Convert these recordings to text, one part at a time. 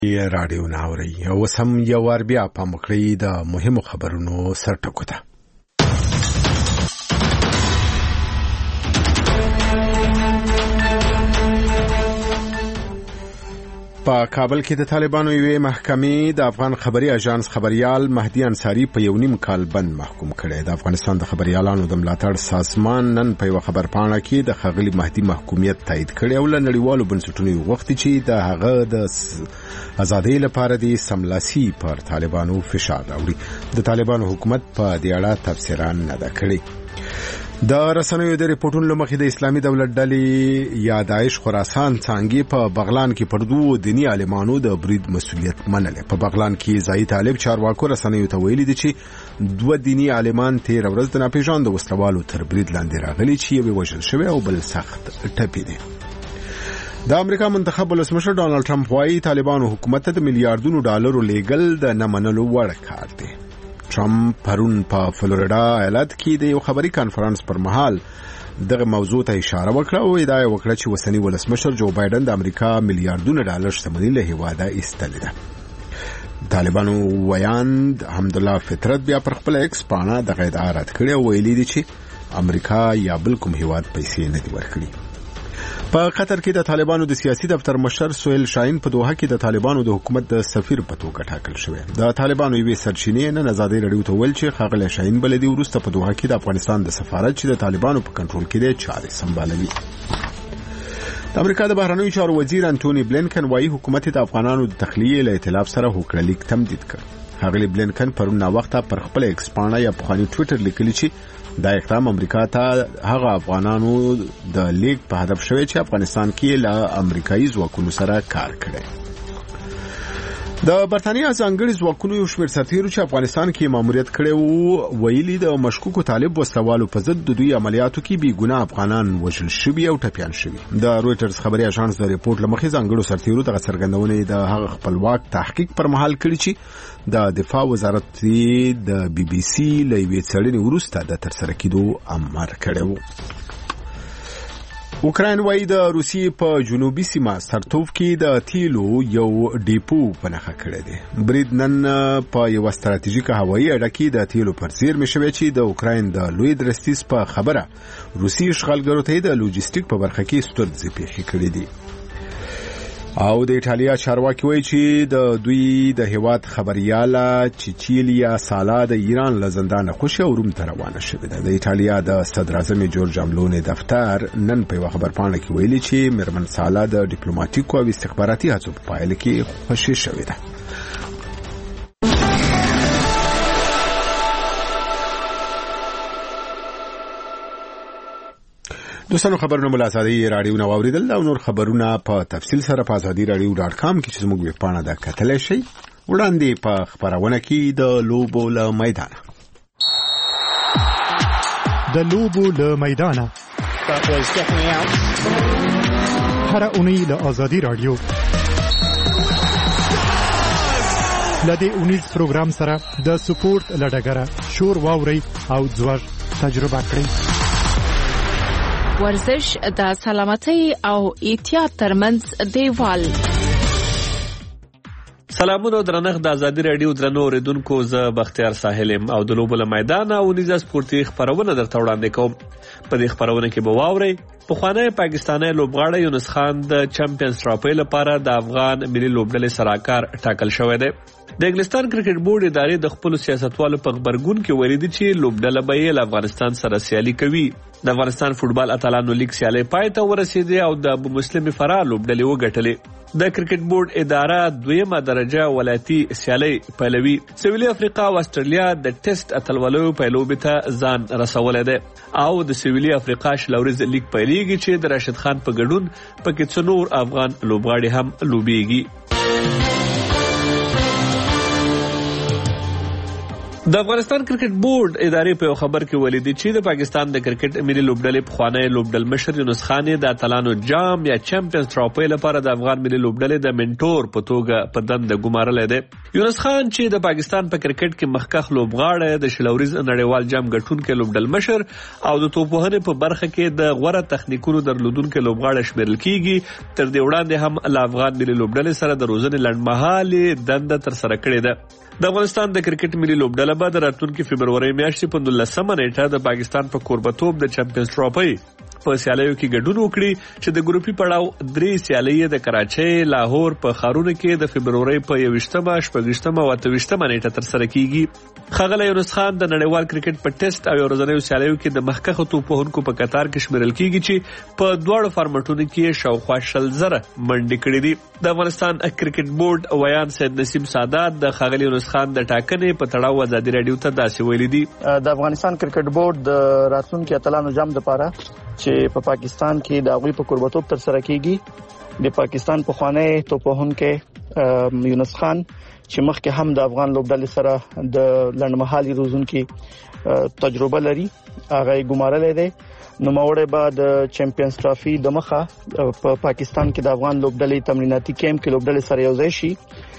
رادیو ناوري او سم یو ور بیا په مخړی د مهمو خبرونو سرټکو ته. په کابل کې د طالبانو یوې محکمې د افغان خبري اژانس خبريال مهدي انصاری په یو نیم کال بند محکوم کړي. د افغانستان د خبريالانو د ملاتړ سازمان نن په یو خبرپاڼه کې د خغلی مهدي محکومیت تایید کړي او لنډیوالو بنسټونو وخت چې د هغه د ازادۍ لپاره د سملاسي پر طالبانو فشار راوړي. د طالبانو حکومت په دې اړه تفسیران نه ده کړی. د رسنیو د ریپورتونو لمخې د اسلامي دولت ډلې یا داعش خراسان څنګه په بغلان کې پر دوه دینی عالمانو د برید مسؤلیت منله. په بغلان کې زاهي طالب چارواکو رسنیو ته ویلي دي چې دوه دینی عالمان تیر ورځ د ناپېژاندو وسلوالو تر برید لاندې راغلي چې یو وژل شوی او بل سخت ټپي دي. د امریکا منتخب ولسمشر ډانلډ ټرمپ وايي طالبانو حکومت ته د میلیارډونو ډالرو لیږل د نه منلو وړ کار دی. ټرمپ پرون په فلوریډا ایالت کې د یو خبري کانفرنس پر مهال دغه موضوع ته اشاره وکړه او ادعا وکړه چې وسنی ولسمشر جو بایدن د امریکا میلیارډونو ډالر شتمنۍ له هیواده ایستلې ده. طالبانو ویاند حمدالله فطرت بیا پر خپل ایکس پاڼه د ادعا رد کړې او ویلي دي چې امریکا یا بل کوم هیواد پیسې نه دی ورکړي. په قطر کې د طالبانو د سیاسي دفتر مشر سهیل شاهین په دوحه کې د طالبانو د حکومت د سفیر په توګه ټاکل شوی. د طالبانو یوې سرچینې نن ازادي رادیو ته ویل چې خغلی شاهین بلدي ورسته په دوحه کې د افغانستان د سفارت چې د طالبانو په کنټرول کې دی چارې سمبالوي. د امریکا د بهرنیو چارو وزیر انټونی بلینکن وايي حکومت د افغانانو د تخلیه له ائتلاف سره هوکړه لیک تمدید کړ. خغلی بلینکن پرون وخته پر خپل ایکس پاڼه یا په ټوئیټر لیکلی چې دا اقدام امریکا ته هغه افغانانو د لیگ په هدف شوی چې افغانستان کې له امریکایي ځواکونو سره کار کړي. د برتانیا ځانګړي ځواکونو یو شمېر سرتیرو چې افغانستان کې ماموریت کړي وو ویلي د مشکوکو طالب وسلوالو په ضد د دوی عملیاتو کې بې ګناه افغانان وژل شوي او ټپیان شوي. د رويټرز خبري اژانس د ریپورت لمخې ځانګړو سرتیرو د څرګندونې د هغه خپلواک تحقیق پر مهال کړي چې د دفاع وزارت د بي بي سي له یوې څېړنې وروسته د ترسره کېدو امر کړی و. اوکراین وايي د روسیې په جنوبي سیمه سرتوف کې د تیلو یو ډیپو پنهخه کړی دی. برید نن په یو ستراتیژیکه هوایي اډه کې د تیلو پر زیرمې شوی چې د اوکراین د لوی درستیز په خبره روسي اشغالګرو ته د لوجستیک په برخه کې ستونزې پیښې کړې دي. او د ایټالیا چارواکي وایي چې د دوی د هیواد خبرياله چیچیلیا سالا د ایران له زندان خوشي او روم ته روانه شوې ده. د ایټالیا د صدر اعظم جورج املونی دفتر نن په خبرپاڼه کې ویلي چې مرمن سالا د ډیپلوماټیکو او استخباراتي هڅو په پایله کې خوشي شوې ده. دوستانو خبرونه ملازمي رادیو نو اوریدل او نور خبرونه په تفصیل سره په azadi.radio.com کې چې موږ په پاڼه دا کتلای شي. وړاندې په خبرونه کې د لوبو له میدان هر اونۍ له azadi رادیو لدې اونیز پروګرام سره د سپورت لډګره شور واوري او ځوړ تجربه کړئ. ورزش د سلامتۍ او احتیاط ترمنځ دیوال. سلامونه درنښت د ازادي رادیو درنو اوریدونکو، زه بختیار ساحل او د لوبو له میدان او نيزه سپورتي خبرونه درته وړاندې کوم. په دې خبرونه کې به واورئ پخوانی پاکستاني لوبغاړی یونس خان د چمپیونز ټرافي لپاره د افغان ملي لوبډلې سراکار ټاکل شوی دی. د انګلستان کرکټ بورډ ادارې د خپل سیاستوالو په خبرګون کې ویلي دي چې لوبډله به له افغانستان سره سیالي کوي. د افغانستان فوتبال اتلانو لیګ سیالي پای ته ورسېده او د ابو مسلم فرار لوبډلې وګټلې. د کرکټ بورډ اداره دویمه درجه ولایتي سیالي پیلوي. سویلي افریقا او استرالیا د ټیسټ اتلولو پیلوبې ته ځان رسولې ده او د سویلي افریقا شلوريز لیګ پیلېږي چې د راشد خان په ګډون پکې څلور افغان لوبغاړي هم لوبېږي. د افغانستان کرکټ بورډ ادارې په خبر کې ولیدي چې د پاکستان د کرکټ ملي لوبډلې پخوانی لوبډل مشر یونس خان د اتلانو جام یا چمپیونز ټرافي لپاره د افغان ملي لوبډلې د منټور په توګه په دنده ګمارلې ده. یونس خان چې د پاکستان په کرکټ کې مخکښ لوبغاړی، د شلوريز نړیوال جام ګټونکي لوبډل مشر او د توپوهنې په برخه کې د غوره تخنیکونو درلودونکي لوبغاړی شمیرل کیږي. تر دې وړاندې هم له افغان ملي لوبډلې سره د روزنې لنډمهالې دنده ترسره کړې ده. د افغانستان د کرکټ ملي لوبډله به د راتلونکي فبروري میاشتې په 19 نیټه د پاکستان په کوربتوب د چمپیونز ټرافي په سیالیو کې ګډون وکړي چې د ګروپي پړاو 3 سیالۍ د کراچۍ، لاهور په ښارونو کې د فبروري په 21مه، 28مه او 28مه نیټه ترسره کیږي. ښاغلی یونس خان د نړیوال کرکټ په ټیسټ او ورځنیو سیالیو کې د مخکښو توپوهونکو په قطار کې شمیرل کیږي چې په دواړو فارمټونو کې شاوخوا 100,000 منډې کړې دي. د افغانستان کرکټ بورډ ویان سید نسیم سادات د ښاغلي یونس خان د ټاکنې په تړاو ازادي رادیو ته داسې ویلي دي. د افغانستان کرکټ بورډ د راتلونکي اتلانو جام لپاره چې په پاکستان کې د هغوی په کوربتوب ترسره کیږي، د پاکستان پخوانی توپوهونکی یونس خان چې مخکې هم د افغان لوبډلې سره د لنډمهالي روزونکي تجربه لري، هغه ګمارلې ده. نو موړې بعد چمپیونز ټرافي د مخه په پاکستان کې د افغان لوبډلې تمریناتي کیمپ کې لوبډلې سره یوځای شي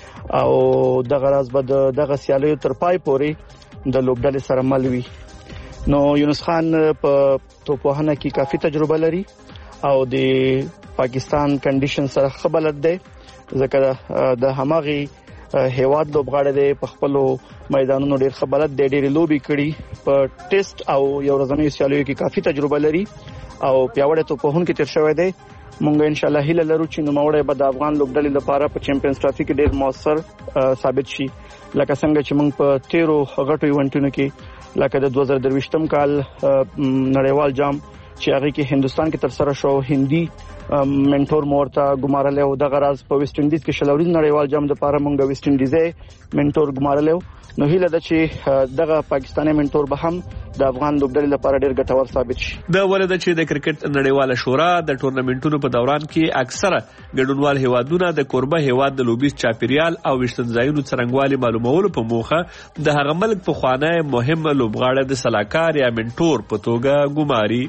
او دغه راز به دغه سیالیو تر پای پورې د لوبډلې سره مل وي. نو یونس خان په توپوهنه کې کافي تجربه لري او د پاکستان کنډیشن سره خبرت ده، ځکه د هماغي هیواد لوبغاړي دی، په خپل میدانونو ډیر خبرت دی، ډیر لوبي کړي، په ټیسټ او یو ورځنیو سیالیو کې کافي تجربه لري او پیاوړی توپوهونکی تیر شوی دی. مونږ ان شاء الله هیله لرو چې نوموړی به د افغان لوبډلې لپاره په چمپیونز ټرافي کې ډیر موثر ثابت شي، لکه څنګه چې مونږ په 13 غټو ایونټونو کې لکه د 2023م کال نړیوال جام چې هغه کې هندستان کې ترسره شو، هندي منټور مورتا ګمارلې او د غراز په ویسټ انډیز کې شلوريز نړیوال جام لپاره مونږ ویسټ انډیز منټور ګمارلې. نو هیله ده چې دغه پاکستاني منټور به هم د افغان لوبډلې لپاره ډیر ګټور ثابت شي. د ولده چې د کرکټ نړیواله شورا د ټورنمنټونو په دوران کې اکثره ګډونوال هیوادونه د کوربه هیواد د لوبیز چاپیریال او وشتنځایونو څرنګوالي معلومولو په موخه د هغه ملک په خوانه مهم لوبغاړي د سلاکار یا منټور په توګه ګماري.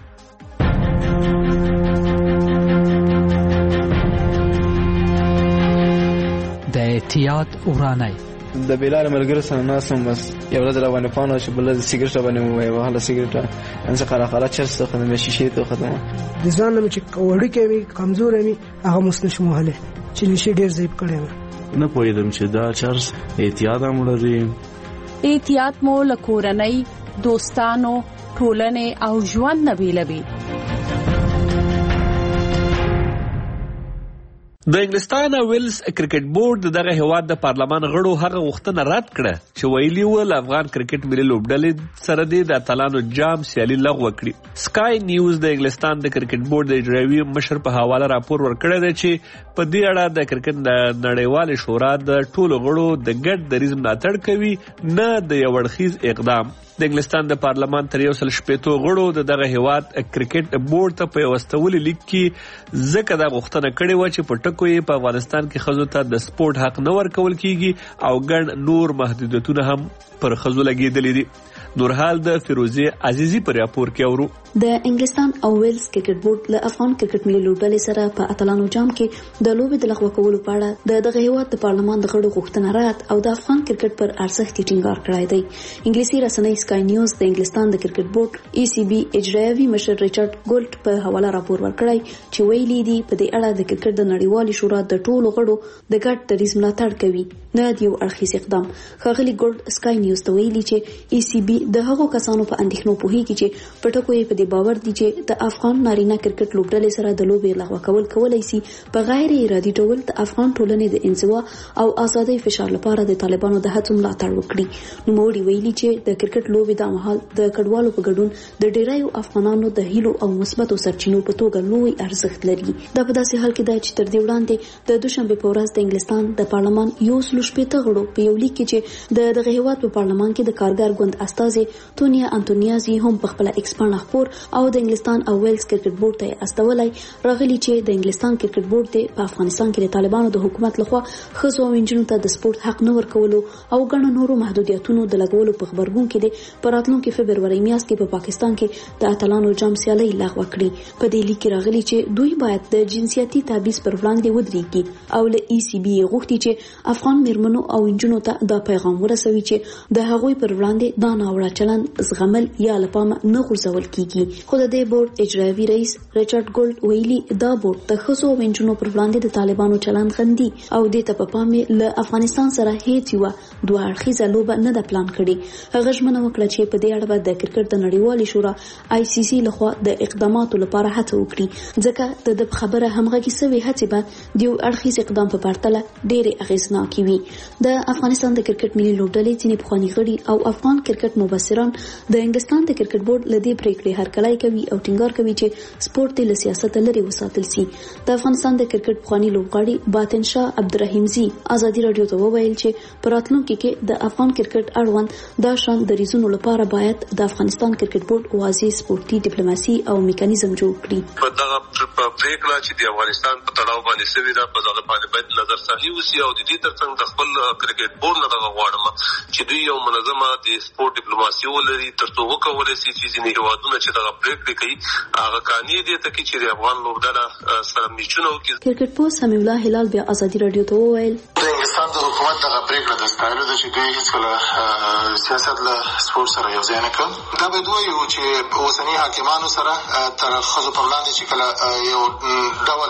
د احتیاط ورانای د بلال ملګری سره ناسم بس یو ورځ روانه پانو چې بل سیګریټ باندې وای وهله سیګریټ ان څه خاله چرسته خدمه شیشه ته خدمه د ځان مې چې وړي کوي کمزور مې هغه مسنشم وهله چې نشي ډیر زیب کړم نه پوهیدم چې دا چرس احتیاط هم لري. احتیاط مو لکورنۍ، دوستانو، ټولنې او ژوند نه بیلوي. د انګلستان او ویلز کرکټ بورډ دغه هیواد د پارلمان غړو هغه غوښتنه رد کړه چې ویلي و له افغان کرکټ ملي لوبډلې سره د اتلانو جام سیالي لغوه کړي. سکای نیوز د انګلستان د کرکټ بورډ د اجرایوي مشر په حواله راپور ورکړی دی چې په دې اړه د کرکټ د نړیوال شورا د ټولو غړو د ګډ دریځ ملاتړ کوي، نه د یو اړخیز اقدام. د انګلستان د پارلمان تر 160 غړو دغه هیواد کرکټ بورډ ته په واستولي لیک کې ځکه دا غوښتنه کړې و چې په ټکو یې په افغانستان کې ښځو ته د سپورت حق نه ورکول کیږي او ګڼ نور محدودیتونه هم پر ښځو لګېدلي دي. نورحال د فیروزي عزیزي پر راپور کې اورو. د انګلستان او ویلز کرکټ بورډ له افغان کرکټ ملي لوبډلې سره په اتلانو جام کې د لوبې د لغوه کولو په اړه دغه هیواد د پارلمان د غړو غوښتنه رد او د افغان کرکټ پر ارزښت ټینګار کړی دی. انګلیسي رسنۍ سکای نیوز د انګلستان د کرکټ بورډ ECB اجرایوي مشر ریچارډ ګولټ په حواله راپور ورکړی چې ویلي دي په دې اړه د کرکټ د نړیوالې شورا د ټولو غړو د ګډ دریځ ملاتړ کوي، نه د یو اړخیز اقدام. ښاغلي ګولټ سکای نیوز ته ویلي چې ECB د هغو کسانو په اندېښنو پوهیږي چې په ټکو یې په دې باور دي چې د افغان نارینه کرکټ لوبډلې سره د لوبې لغوه کول کولای شي په غیر ارادي ډول د افغان ټولنې د انزوا او ازادۍ فشار لپاره د طالبانو د هڅو ملاتړ وکړي. نوموړي ویلي چې د کرکټ لوبې د مهال د کډوالو په ګډون د ډیرایو افغانانو د هیلو او مثبتو سرچینو په توګه لوی ارزښت لري. دا په داسې حال کې ده چې تر دې وړاندې د دوشنبه په ورځ د انګلستان د پارلمان 160 غړو په یو لیک کې چې دغه هیواد په پارلمان کې د کارګر ګوند استازي تونیا انټونیازي هم په خپل ایکس باندې خبر او د انګلستان او ویلز کرکټ بورډ ته استولای راغلي چې د انګلستان کرکټ بورډ په افغانستان کې د طالبانو د حکومت لخوا خزو او انجنونو ته د سپورت حق نه ورکولو او ګڼو نورو محدودیتونو د لګولو په خبرګون کې د راتلونکي فبرवरी میاشت کې په پاکستان کې د اتلانو جام سیالي لغوه کړي. په دې لیک کې راغلي چې دوی باید د جنسیتي تبعیض پر وړاندې ودرېږي او له ECB غوښتي چې افغان میرمنو او انجنونو ته دا پیغام ورسوي چې د هغوی پر وړاندې دا ناوړه چلند زغمل یا لپاره نه غورځول کیږي. خو د دې بورډ اجرایوي رئیس ریچارډ ګولډ ویلي دا بورډ د خزو او انجنونو پر وړاندې د طالبانو چلند غندي او د ته په پام له افغانستان سره هیڅ یو دوه اړخیزه لوبه نه د پلان کړي. هغه ژمنه وکړه چې په دې اړه د کرکټ د نړیوالې شورا ICC لخوا د اقداماتو لپاره هڅه وکړي ځکه د خبره همغږي سوي هڅې به د یو اړخیز اقدام په پرتله ډېرې اغیزناکې وي. د افغانستان د کرکټ ملي لوبډلې ځینې پخواني غړي او افغان کرکټ مبصران د انګلستان د کرکټ بورډ لدې پریکړې هرکلی کوي او ټینګار کوي چې سپورت له سیاست لري وساتل شي. د افغانستان د کرکټ پخواني لوبغاړي باطن شاه عبدالرحیمزي ازادي رادیو ته وویل چې په راتلونکي کې د افغان کرکټ اړوند دا شان د ریزونو لپاره باید د افغانستان کرکټ بورډ واضح سپورتي ډیپلوماسي او میکانیزم جوړ کړي. په دغه پریکړه چې د افغانستان په تړاو باندې سوي ده په دغه باندې باید نظر ثاني وشي او د دې ترڅنګ د خپل کرکټ بورډ نه دغه غواړم چې دوی یو منظمه د سپورت ډیپلوماسي ولري ترڅو وکولای شي چې ځینې هیوادونه چې دغه پریکړه کوي هغه قانوني دي ته چې د افغان لوبډله سره میچونه وکړي. کرکټ پوه سمیع الله هلال بیا ازادي رادیو ته وویل د انګلستان د حکومت دغه پریکړه د ستایلو ده چې دوی هیڅکله سیاست له سپورت سره یو ځای نه کړ. دا باید ووایو چې اوسني حاکمانو سره تر ښځو پر وړاندې چې کله یو ډول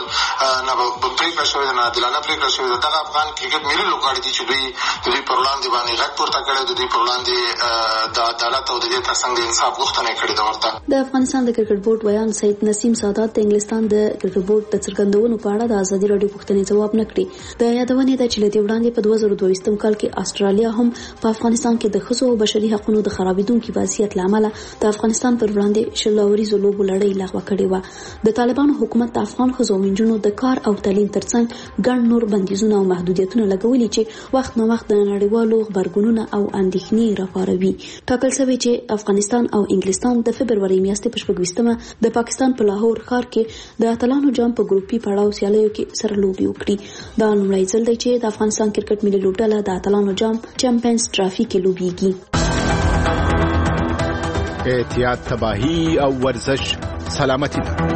پریکړه شوې ده، ناعادلانه پریکړه شوې ده، دغه افغان کرکټ ملي لوبغاړي دي چې دوی د دوی پر وړاندې باندې غږ پورته کړی، د دوی پر وړاندې د عدالت او د دې ترڅنګ د انصاف غوښتنه یې کړې ده. ورته د افغانستان د کرکټ بورډ ویان سید نسیم سادات د انګلستان د کرکټ بورډ د څرګندونو په اړه د ازادي رادیو پوښتنې ځواب نه کړی. د یادونې ده چې له دې وړاندې په 2022 کال کې استرالیا هم په افغانستان کې د ښځو او بشري حقوقو د خرابېدونکو وضعیت لامل د افغانستان پر وړاندې شلوريزو لوبو لړۍ لغوه کړې و. د طالبانو حکومت د افغان ښځو او نجونو د کار او تعلیم ترڅنګ ګڼ نور بندیزونه او محدودیتونه لګولي چې وخت نه وخت د نړیوالو خبرګونونو او اندېښنې راپاروي. ټاکل شوی چې افغانستان او انګلستان د فبرवरी میاشتې په 26مه د پاکستان په لاهور ښار کې د اتلانو جام په ګروپي پړاو سیالیو کې سره لوبي وکړي. دا لومړی ځل دی چې د افغانستان کرکټ ملي لوبډله د اتلانو جام چمپیونز ټرافي کې لوبيږي. احتیاط، تباہی او ورزش سلامتی ده.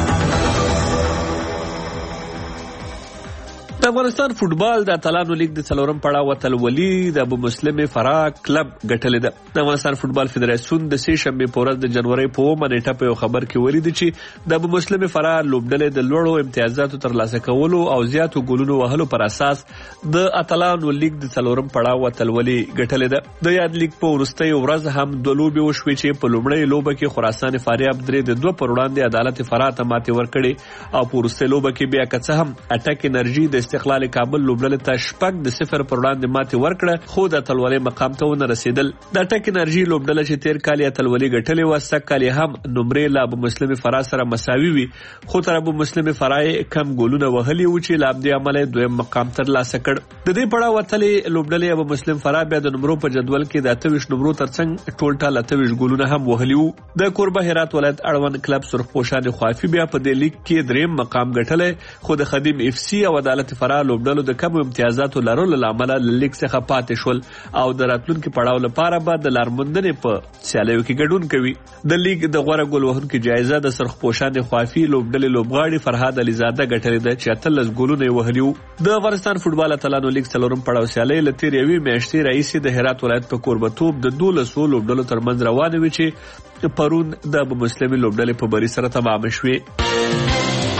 د افغانستان فوټبال د اتلانو لیګ د څلورم پړاو اتلولي د ابو مسلم فراه کلب ګټلې ده. د افغانستان فوټبال فدراسیون د سې شنبه په ورځ د جنوري په 9 نیټه په خبر کې ولیدل چې د ابو مسلم فراه لوبډلې د لوړو امتیازاتو ترلاسه کولو او زیاتو ګولونو وهلو پر اساس د اتلانو لیګ د څلورم پړاو اتلولي ګټلې ده. د یاد لیګ په ورستۍ ورځ هم د لوبي وشوي چې په لومړۍ لوبه کې خراسان فاریاب درې د 2 پر وړاندې عدالت فراه ته ماتې ورکړي او په ورستۍ لوبه کې بیا که څه هم اټک انرژي د استقلال کابل لوبډلې ته 0 پر وړاندې ماتې ورکړه خو د اتلولۍ مقام ته ونه رسیدل. د اټک انرژي لوبډله چې تیر کال اتلولۍ ګټلې و سږ کال هم نمرې له ابو مسلم فراه سره مساوي وي خو تر ابو مسلم فراه کم ګولونه وهلي و چې له دې عمله دویم مقام ترلاسه کړ. د دې پړاو اتلې لوبډلې ابو مسلم فراه بیا د نمرو په جدول کې د 28 نمرو ترڅنګ ټول 28 ګولونه هم وهلي وو. د کوربه هرات ولایت اړوند کلب سرخپوشان خوافي بیا په دې لیګ کې دریم مقام ګټلې خو د خدیم اف سی او عدالت فراه لوبډلو د کم امتیازاتو لرلو لامل لیګ څخه پاتې شول او د راتلونکو پړاو لپاره به د لارموندنې په سیالیو کې ګډون کوي. د لیګ د غوړه ګول وهونکو جایزه د سرخپوشان خوافي لوبډلې لوبغاړي فرهاد علیزاده ګټلې ده چې 13 ګولونه وهلي وو. د افغانستان فوټبال اتلانو لیګ څلورم پړاو سیالي له تیر یوې میاشتې راهیسې د هرات ولایت په کوربتوب د 12 لوبډلو ترمنځ روانه وي چې پرون د ابو مسلم لوبډلې په بری سره تمام شوې.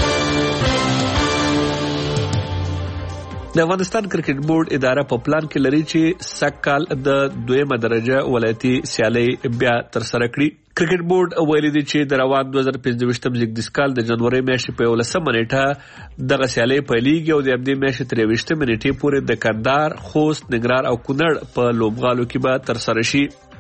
د افغانستان کرکټ بورډ اداره په پلان کې لري چې سکهال د 2مه درجه ولایتي سیالي بیا تر سره کړي. کرکټ بورډ ویلي دی چې د روان 2025 زیږدیز کال د جنوري میاشتې په 11 نیټه دغه سیالي پیلېږي او د دې میاشتې 23 نیټې پورې د کندهار، خوست، ننګرهار او کونړ په لوبغالو کې به تر سره شي.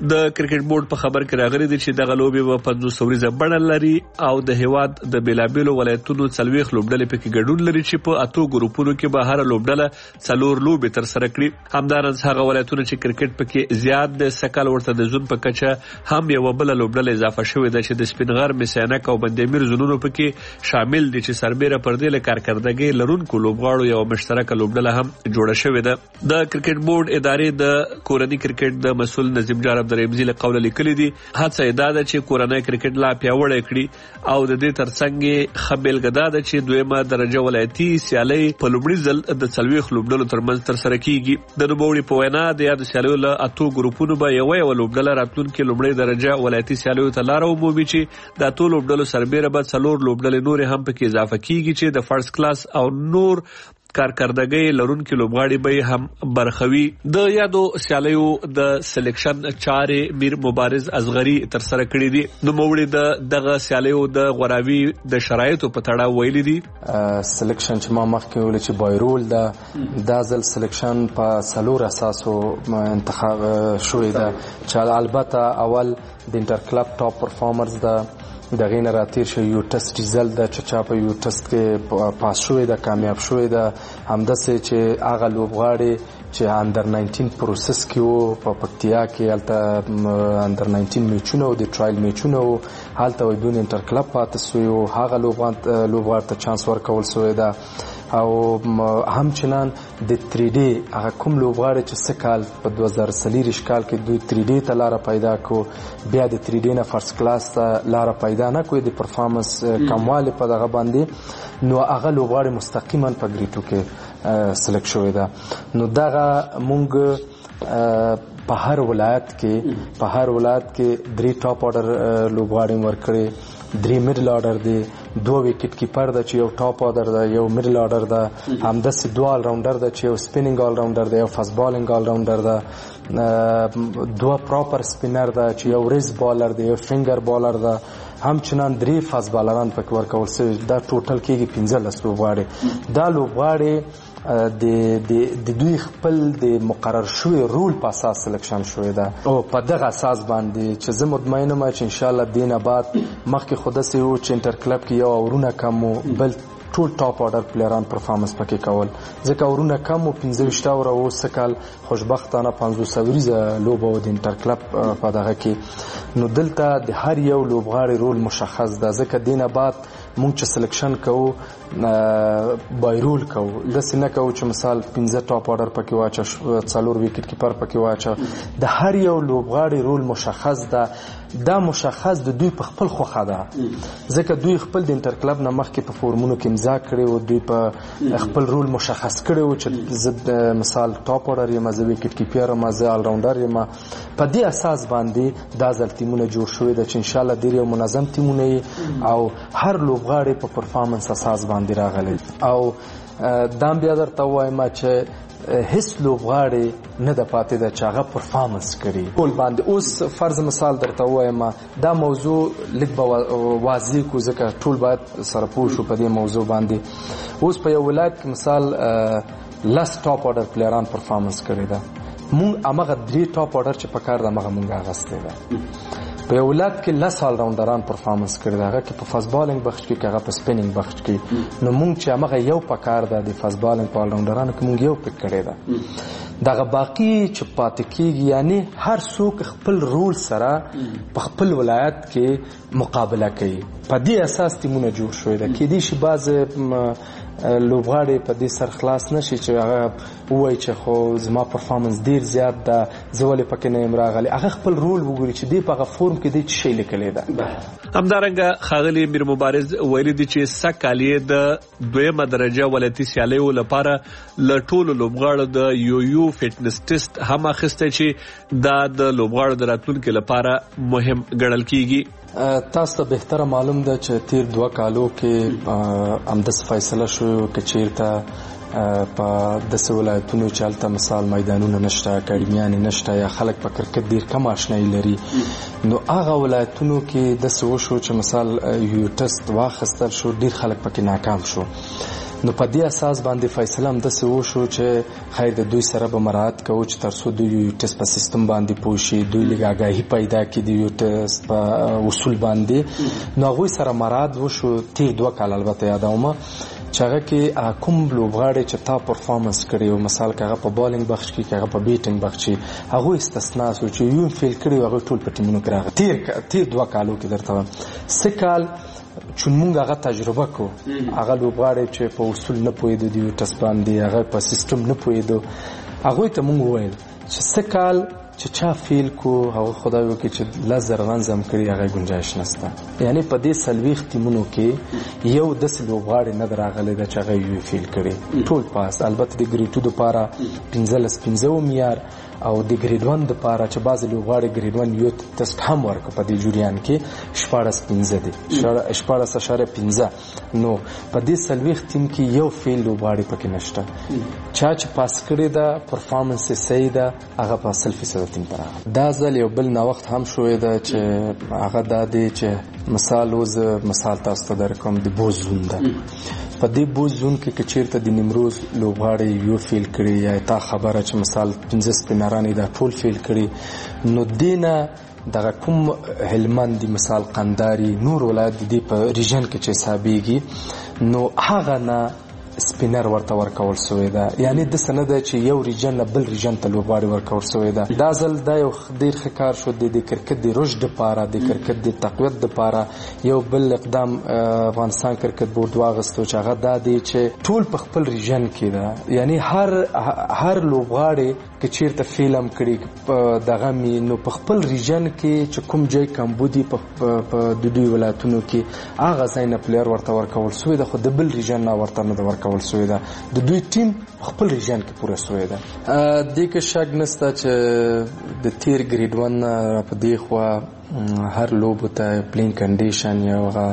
د کرکټ بورډ په خبر کې راغلي دي چې دغه لوبې په 500 ورځې بڼه لري او د هیواد د بیلابیلو ولایتونو 40 لوبډلې پکې ګډون لري چې په 8 ګروپونو کې به هر لوبډله 4 لوبې تر سره کړي. همدارنګه هغه ولایتونه چې کرکټ پکې زیات د سکل ورته د زون په کچه هم یو بل لوبډله اضافه شوې ده چې د سپینغر مسینک او بندامیر زونونو پکې شامل دي چې سربېره پر دې له کارکردګۍ لرونکو لوبغاړو یو مشترکه لوبډله هم جوړه شوې ده. د کرکټ بورډ ادارې د کورنۍ کرکټ د مسؤل نظیم جان عبدالرحیم له قوله لیکلي دي هڅه یې دا ده چې کورنۍ کرکټ لا پیاوړی کړي او د دې ترڅنګ ښه بیلګه دا ده چې دویمه درجه ولایتي سیالۍ په لومړي ځل د 40 لوبډلو ترمنځ ترسره کیږي. د نوموړي په وینا د یادو سیالیو له 8 ګروپونو به یو لوبډله راتلونکي لومړۍ درجه ولایتي سیالیو ته لاره ومومي چې د 8 لوبډلو سربېره به 4 لوبډلې نورې هم پکې اضافه کیږي چې د فرست کلاس او نور کارکردګۍ لرونکي لوبغاړي به هم برخوي. د یادو سیالیو د سلیکشن چارې میر مبارز اصغري تر سره کړې دي. نوموړي د دغه سیالیو د غوراوي د شرایطو په تړاو ویلي دي سلیکشن چې ما مخکې ویل چې بایرول دا ځل سلیکشن په 4 اساسو انتخاب شوې ده چې البته اول د انټر کلب ټاپ پرفارمرز د غینه راتیر شو یو ټیسټ ریزلټ د چا په یو ټیسټ کې پاس شوې ده کامیاب شوې ده همداسې چې هغه لوبغاړي چې اندر 19 پروسس کې وو په پکتیا کې هلته اندر 19 میچونه او د ټرایل میچونه وو هلته وای دون انټر کلب پاتې شوی او هغه لوبغاړي ته چانس ورکول شوی ده او همچنان د 3D هغه کوم لوبغاړي چې سکال په 2023 کال کې دوی 3D ته لاره پیدا کو بیا د 3D نه فرست کلاس ته لاره پیدا نه کوي د پرفارمنس کموالی په دغه باندې نو هغه لوبغاړي مستقیما په ګریټو کې سلیکټ شوی ده. نو دغه مونږ په هر ولایت کې 3 ټاپ آرډر لوبغاړي ورکړي 3 میډل آرډر دي 2 وکټ کیپر ده چې یو ټاپ آرډر ده یو میډل آرډر ده همداسې 2 آل راونډر ده چې یو سپینینګ آل راونډر ده یو فاست بالینګ آل راونډر ده 2 پراپر سپینر ده چې یو ریز بالر ده یو فینګر بالر ده همچنان 3 فاست بالران پکې ورکول شوي دا ټوټل کېږي 15 لوبغاړي. دا لوبغاړي د دوی خپل د مقرر شوی رول په اساس سلیکشن شوی ده او په دغه اساس باندې چې زه مطمئنه یم چې ان شاء الله دینه بعد مخکې خود سه یو چې انټر کلب کې یو اورونه کم بل ټول ټاپ آرډر پلیران پرفارمنس پکې کول ځکه اورونه کم 15 اور او سکل خوشبختانه 500 ورځ لوبه د انټر کلب په دغه کې نو دلته د هر یو لوبغاړي رول مشخص ده ځکه دینه بعد مونږ چې سلیکشن کوو بایرول کوو داسې نه کوو چې مثال 15 ټاپ آرډر پکې واچه 4 وکټ کیپر پکې واچه د هر یو لوبغاړي رول مشخص ده دا مشخص د دوی په خپل خوخه ده ځکه دوی خپل د انټر کلب نه مخکې په فورمونو کې امضا کړي او دوی په خپل رول مشخص کړي او چې زه مثال ټاپ آرډر یم زه وکټ کیپر یم زه آل راونډر یم په دې اساس باندې دا ځل ټیمونه جوړ شوي ده چې ان شاء الله ډېر یو منظم ټیمونه او هر لوبغاړي په پرفارمنس اساس باندې راغلي او دا بیا درته وایم چې هیڅ لوبغاړي نه د پاتې ده چې هغه پرفارمنس کړي ټول باندې اوس فرض مثال درته وایم دا موضوع لږ به واضح کو ځکه ټول باید سره پوه شو په دې موضوع باندې اوس په یو ولایت کې مثال لاس ټاپ آرډر پلیران پرفارمنس کړي ده مونږ هغه 3 ټاپ آرډر چې په کار ده هغه مونږ اغوستی ده په یو ولایت کې 10 آل راونډران پرفارمنس کړي ده هغه کې په فاست بالینګ بخش کې هغه په سپینینګ بخش کې نو مونږ چې هغه یو په کار ده د فاست بالینګ په آل راونډرانو کې مونږ یو پک کړی ده دغه باقی چې پاتې کېږي یعنی هر څوک خپل رول سره په خپل ولایت کې مقابله کوي په دې اساس ټیمونه جوړ شوي ده کېدای شي بعض لوبغاړي په دې سر خلاص نشي چې هغه وایي چې خو زما پرفارمنس ډیر زیات ده زه ولې پکې نه یم راغلی هغه خپل رول وګوري چې دی په هغه فورم کې دی څه شی لیکلی ده. همدارنګه ښاغلي میر مبارز ویلي دي چې سږ کال یې د 2مه درجه ولایتي سیالیو لپاره له ټولو لوبغاړو د یو فټنس ټیسټ هم اخیستی چې دا د لوبغاړو د راتلونکي لپاره مهم ګڼل کیږي. تاسو ته بهتره معلوم ده چې تیر 2 کالو کې همداس فیصله شوی چې چیرته په داسې ولایتونو چې هلته مثال میدانونه نشته اکاډمیانې نشته یا خلک په کرکټ ډېر کم اشنایي لري نو هغه ولایتونو کې داسې وشو چې مثال یو ټیسټ واخیستل شو ډېر خلک پکې ناکام شو نو په دې اساس باندې فیصله هم داسې وشو چې خیر د دوی سره به مراعات کوو چې تر څو دوی یو ټیسټ په سیستم باندې پوه شي، دوی لږ آګاهي پیدا کړي د یو ټیسټ په اصول باندې. نو هغوی سره مراعات وشو. تیر 2 کال البته یادوم چې هغه کې کوم لوبغاړي چې تا پرفارمنس کړی و، مثال که هغه په بالینګ بخش کې که هغه په بیټینګ بخش کې، هغوی استثنا شو چې یو فیل کړي و، هغوی ټول په ټیمونو کې راغلي. تیر 2 کالو کې درته وایم 3 کال چون مونږ هغه تجربه کو، هغه لوبغاړي چې په اصول نه پوهېدو د یو ټیسټ باندې، هغه په سیستم نه پوهېدو، هغوی ته مونږ وویل چې 3 کال چې چا فیل کو هغه خدای وکړي چې لزر غنځم کړي هغه گنجائش نشته. یعنی په دې 40 ټیمونو کې یو داسې لوبغاړی نه راغلی ده چې هغه یو فیل کړي، ټول پاس. البته د ګریډ 2 دپاره 15 معیار او د ګریډ 1 دپاره چې بعضې لوبغاړي ګریډ 1 یو ټسټ هم ورکړه په دې جریان کې 14.5 دی 14.5. نو په دې 40 ټیم کې یو فیل لوبغاړی پکې نشته. چا چې پاس کړی ده پرفارمنس یې صحیح ده، هغه په 100% ټیم ته راغلی. دا ځل یو بل نوښت هم شوی ده چې هغه دا دی چې مثال تاسو ته درکوم د بوز زون ده. په دې بوز زون کې که چیرته د نیمروز لوبغاړی یو فیل کړي یا تا خبره چې مثال 15 سپینران دا ټول فیل کړي، نو دینه دغه کوم هلمند مثال قنداري نور ولایت د دې په ریجن کې چې حسابېږي، نو هغه نه سپینر ورته ورکول شوی ده. یعنی د سنه ده چې یو ریجن نه بل ریجن ته لوبغاړي ورکول شوی ده. دا ځل دا یو ډېر ښه کار شو د کرکټ د رشد دپاره، د کرکټ د تقویت دپاره. یو بل اقدام افغانستان کرکټ بورډ واغستو چې هغه دا دی چې ټول په خپل ریجن کې ده. یعنی هر لوبغاړی که چیرته فیلم کړي دغه می نو په خپل ریجن کې چې کوم ځای کمبودي په د دوی ولایتونو کې هغه ځای نه پلیر ورته ورکول شوی ده، خو د بل ریجن نه ورته نه ورکول شوی ده. د دوی ټیم خپل ریجن کې پوره شوی ده. دې کې شک نشته چې د تیر ګریډ 1 په دې خوا هر لوبو ته پلینګ کنډیشن یا هغه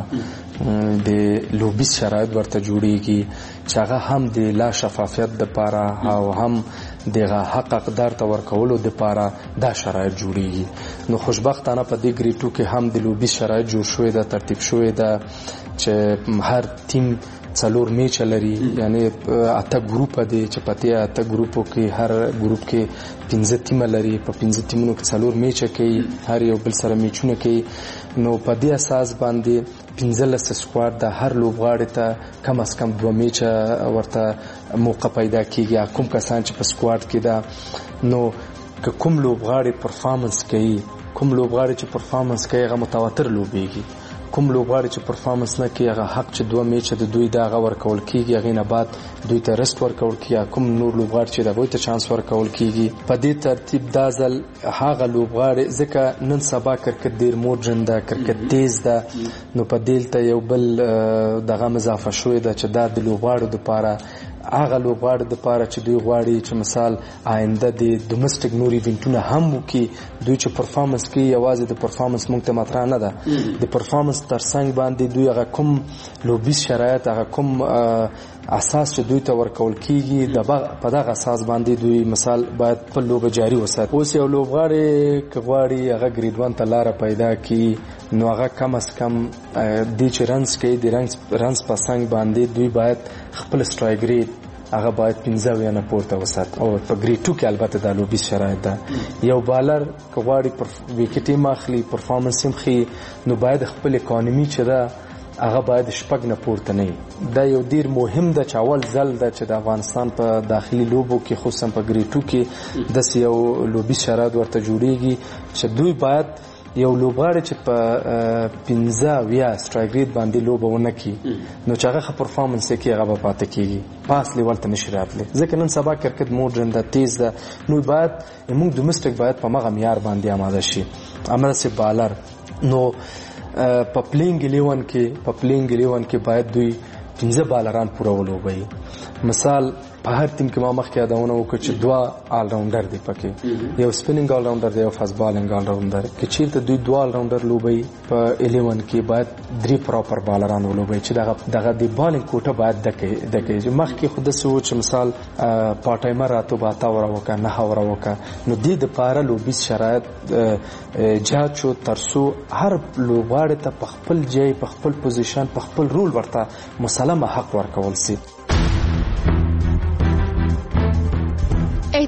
د لوبي شرایط ورته جوړیږي چې هغه هم د لا شفافیت دپاره او هم دغه حق اقدار ته ورکولو دپاره دا شرایط جوړیږي. نو خوشبختانه په دې ګریډ 2 کې هم د لوبي شرایط جوړ شوی ده، ترتیب شوی ده چې هر ټیم 4 میچ لري. یعنی 8 ګروپ دي چې په دې 8 ګروپو کې هر ګروپ کې 15 ټیم لري. په 15 ټیمونو کې 4 میچ کوي، هر یو بل سره میچونه کوي. نو په دې اساس باندې 15 سکواډ د هر لوبغاړي ته کم از کم 2 میچ ورته موقع پیدا کیږي. کوم کسان چې په سکواډ کې ده، نو که کوم لوبغاړي پرفارمنس کوي، کوم لوبغاړي چې پرفارمنس کوي هغه متواتر لوبېږي. کوم لوبغاړي چې پرفارمنس نه کوي هغه حق چې 2 میچ د دوی دغه ورکول کیږي، هغې نه بعد دوی ته رست ورکول کیږي. کوم نور لوبغاړي چې هغوی ته چانس ورکول کیږي. په دې ترتیب دا ځل هغه لوبغاړي ځکه نن سبا کرکټ ډېر موډرن ده، کرکټ تیز ده، نو په دې ته یو بل دغه اضافه شوی ده چې دا د لوبغاړو دپاره هغه لوبغاړي دپاره چې دوی غواړي چې مثال آینده د ډومسټک نور ایونټونه هم وکړي. دوی چې پرفارمنس کوي یوازې د پرفارمنس موږ ته مطرح نه ده، د پرفارمنس ترڅنګ باندې دوی هغه کوم لوبي شرایط، هغه کوم اساس چې دوی ته ورکول کیږي په دغه اساس باندې دوی مثال باید په لوبه جاری وساتي. اوس یو لوبغاړی که غواړي هغه ګریډ 1 ته لاره پیدا کړي، نو هغه کم از کم دی چې رنز کوي د رنز په څنګ باندې دوی باید خپل سټرایک ریټ هغه باید 15 یا نه پورته وساتي. او په ګریډ 2 کې البته دا لوبي شرایط ده. یو بالر که غواړي وکټ یې ماخلي، پرفارمنس یې ښي، نو باید خپل اکانومي چې ده هغه باید 6 نه پورته نه وي. دا یو ډیر مهم ده چې اول ځل ده چې د افغانستان په داخلي لوبو کې خصوصا په ګریډ 2 کې داسې یو لوبي شرایط ورته جوړیږي چې دوی باید یو لوبغاړی چې په 15 یا سټرایک ریټ باندې لوبه ونه کړي، نو چې هغه ښه پرفارمنس یې کوي هغه به پاتې کېږي، پاس لیول ته نشي راتلی. ځکه نن سبا کرکټ موډرن ده، تیز ده، نو باید موږ ډومسټک باید په مغه معیار باندې آماده شي. همداسې بالر نو په پلینګ 11 کې باید دوی 15 بالران پوره ولوبوي. مثال په هر ټیم کې ما مخکې یادونه وکړه چې 2 آل راونډر دی پکې، یو سپینینګ آل راونډر دی، یو فاست بالینګ آل راونډر. که چیرته دوی 2 آل راونډر لوبوي په 11 کې باید 3 پراپر بالران ولوبوي چې دغه د بالینګ کوټه باید دکې. مخکې خو داسې و چې مثال پارټایمر راته به 8 اوره وکړه، 9 اوره وکړه. نو دې دپاره لوبي شرایط جهت شو تر څو هر لوبغاړي ته په خپل ځای، په خپل پوزیشن، په خپل رول ورته مسلمه حق ورکول شي.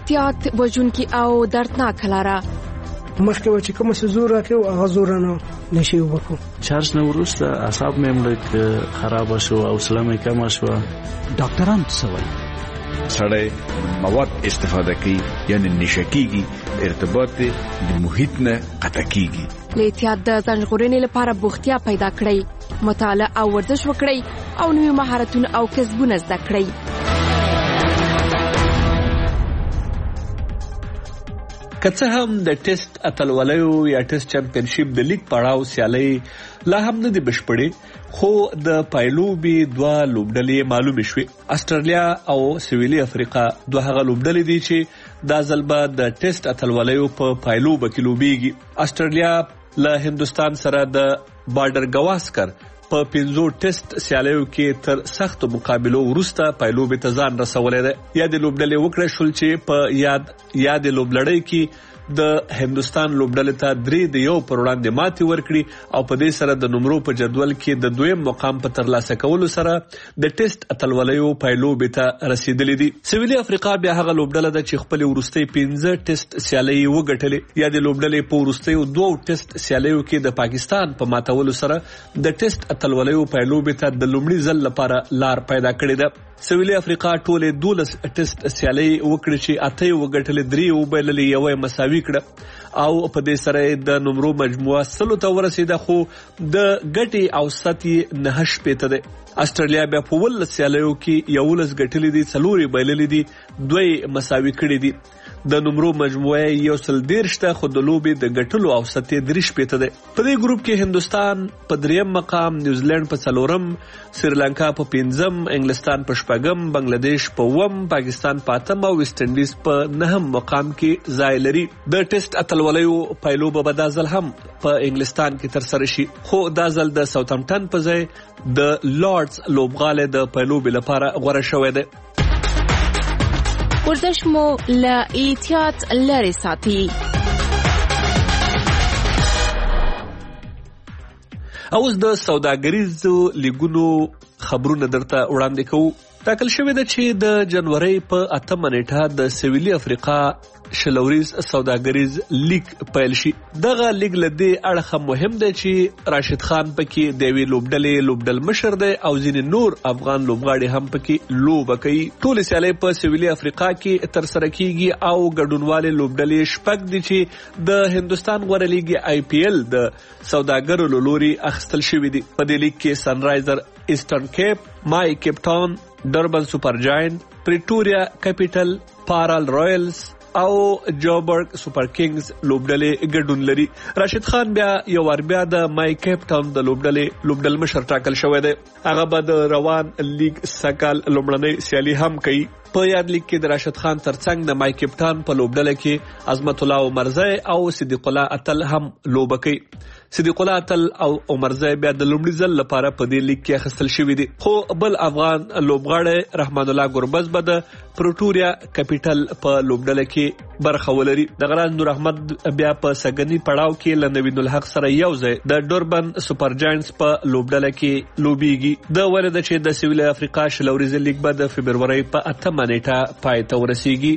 احتیاط وژونکي او دردناک لاره. مخکې و چې کوم څه زور راکړو هغه زور نه نشي وکړو. چارج نه وروسته اعصاب مې لږ خراب شو او حوصله مې کمه شوه. ډاکټران څه وایي؟ سړی مواد استفاده کوي یعنی نشه کیږي، ارتباط د محیط نه قطع کیږي. له احتیاط د ځان ژغورنې لپاره بوختیا پیدا کړئ، مطالعه او ورزش وکړئ او نوي مهارتونه او کسبونه زده کړئ. که څه هم د ټیسټ اتلولیو یا ټیسټ چمپionship د لیګ پړاو سیالي لا هم نه دی بشپړې، خو د پایلوبي دوه لوبډلې معلومې شوې. استرالیا او سویلي افریقا دوه هغه لوبډلې دي چې دا ځل به د ټیسټ اتلولیو په پایلوبه کې لوبېږي. استرالیا له هندستان سره د بارډر گواسکر په 5 ټیسټ سیالیو کې تر سخت مقابلو وروسته پایلوبې ته ځان رسولې ده. یا د لوبډلې وکړه شول چې په یاد لوبلړۍ کې د هندستان لوبډلې ته 3-1 پر وړاندې ماتې ورکړي او په دې سره د نمرو په جدول کې د دویم مقام په ترلاسه کولو سره د ټیسټ اتلولیو پایلوبې ته رسیدلې دي. سویلي افریقا بیا هغه لوبډله ده چې خپل وروستي 15 ټیسټ سیالۍ وګټلې. یا د لوبډلې په وروستي 2 ټیسټ سیالیو کې د پاکستان په ماتولو سره د ټیسټ اتلولیو پایلوبې ته د لومړي ځل لپاره لار پیدا کړې ده. سویلي افریقا ټولې 12 ټیسټ سیالۍ وکړې چې 8 وګټلې، 3 وبایللې، 1 مساوي کړه او په دې سره د نمرو مجموعه 100 ته ورسیده، خو د ګټي اوسط 9 ده. استرالیا بیا په 11 سیالیو کې 11 ګټلې دي، 4 بایللې دي، 2 مساوي کړې دي. د نمرو مجموعه 113 ته، خو د لوبې د ګټلو اوسط 3 ده. په دې ګروپ کې هندستان په 3م مقام، نیوزیلند په 4م، سریلانکا په 5م، انګلستان په 4م، بنگلاديش په 8م، پاکستان په 8م او ویسټ انډیز په 9م مقام کې ځای لري. د ټیسټ اتلولیو پایلوبه به دا ځل هم په انګلستان کې تر سره شي، خو دا ځل د ساوثهمپټن په ځای د لارډز لوبغاله د پایلوبې لپاره غوړه شوې ده. ورزش مو له احتیاط لرې ساتي. اوس د سوداګریزو لیګونو خبرونه درته وړاندې کوو. ټاکل شوې ده چې د جنوري په 8مه نیټه د سویلي افریقا شلوریز سوداګریز لیګ پیل شي. دغه لیګ له دې اړخه مهم دی چې راشد خان پکې د وی لوبډل مشر دی او ځینې نور افغان لوبغاړي هم پکې لوبه کوي. ټول سیالۍ په سویلي افریقا کې تر سره کیږي او ګډونوالې لوبډلې شپږ دي چې د هندستان غوره لیګ IPL د سوداګرو له لوري اخیستل شوی دي. په دې لیګ کې سنرایزر ایسټرن کیپ، مای کیپ ټاون، ډربن سپر جاینټ، پریټوریا کیپیټل، پارال رایلز او جوبرګ سپر کینګز لوبډلې ګډون لري. راشد خان بیا یو ور بیا د مای کیپ ټاون د لوبډل مشر ټاکل شوی دی. هغه به د روان لیګ سکال لومړنۍ سیالي هم کوي. په یاد لیګ کې د راشد خان ترڅنګ د مای کیپ ټاون په لوبډله کې عظمت الله عمرزی او صدیق الله اتل هم لوبه کوي. صدیق الله اتل او عمرزی بیا د لومړي ځل لپاره په دې لیګ کې اخیستل شوی دي، خو بل افغان لوبغاړی رحمان الله ګربز به د پروټوریا کیپیټل په لوبډله کې برخه ولري. د غراز نور احمد بیا په سګنی پړاو کې له نوین الحق سره یو ځای د ډوربن سپر جاینټس په لوبډله کې لوبيږي. د ولید چې د سویل افریقا شلوریز لیګ به د فبرवरी په 8مه نیټه پای ته ورسیږي.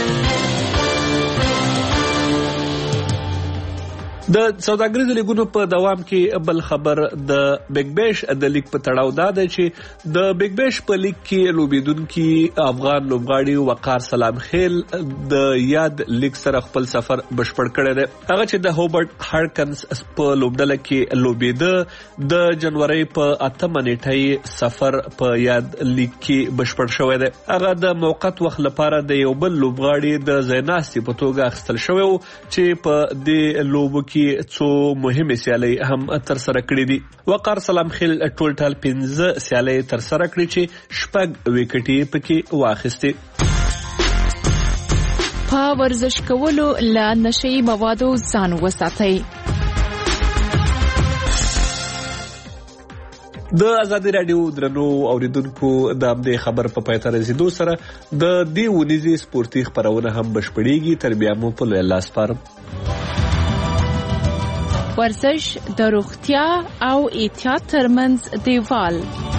د سوداګریزو لیګونو په دوام کې بل خبر د بیگ بیش د لیګ په تړاو دا دی چې د بیگ بیش په لیګ کې لوبیدونکي افغان لوبغاړي وقار سلام خیل د یاد لیګ سره خپل سفر بشپړ کړی دی. هغه چې د هوبرټ هارکنز په لوبډله کې لوبیده د جنوري په 8مه نیټه سفر په یاد لیګ کې بشپړ شوی دی. هغه د موقت وخت لپاره د یو بل لوبغاړي د زیناستي په توګه اخیستل شوی و چې په دې لوبو کې څو مهمه سیالۍ هم تر سره کړې دي. وقار سلام خیل ټول 15 سیالۍ تر سره کړې چې 6 وکټې پکې واخیستې. په ورزش کولو له نشي موادو ځان وساتئ. د ازادي رادیو درنو اوریدونکو د همدې خبر په پای ته رسیدو سره د دې ونیزي سپورتي خبرونه هم بشپړېږي. تر بیا مو په لوی الله سپارم. ورزش د روغتیا او احتیاط ترمنځ دیوال